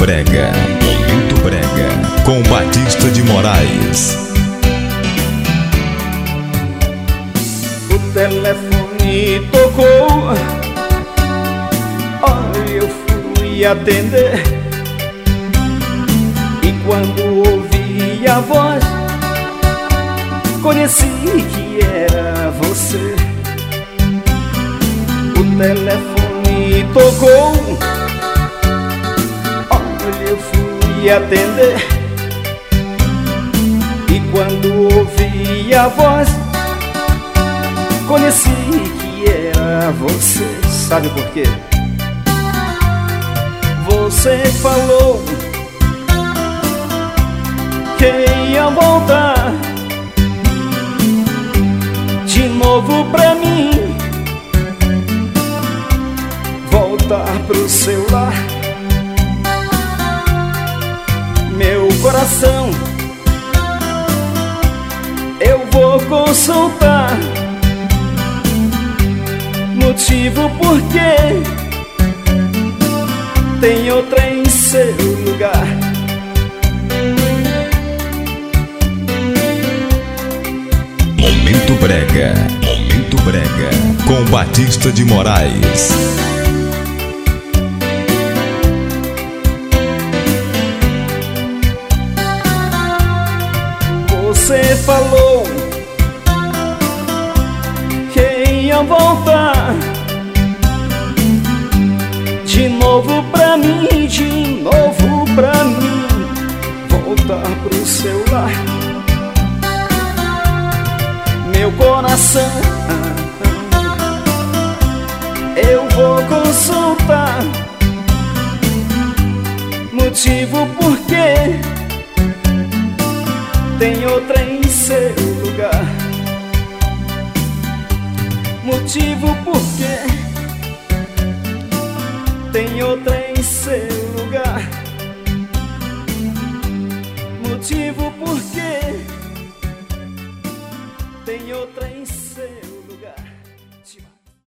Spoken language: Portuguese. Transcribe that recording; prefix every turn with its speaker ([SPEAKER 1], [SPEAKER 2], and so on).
[SPEAKER 1] Brega, Momento Brega, com Batista de Moraes.
[SPEAKER 2] O telefone tocou, olha, eu fui atender, e quando ouvi a voz, conheci que era você. O telefone tocou, olha, eu fui atender, e quando ouvi a voz, conheci que era você. Sabe por quê? Você falou que ia voltar de novo pra mim, voltar pro seu lar. Meu coração eu vou consultar, motivo porque tem outra em seu lugar.
[SPEAKER 1] Momento Brega, Momento Brega, com Batista de Moraes.
[SPEAKER 2] Você falou que ia voltar de novo pra mim, de novo pra mim, voltar pro seu lar. Meu coração eu vou consultar, motivo porque tem outra em seu lugar. Motivo porque tem outra em seu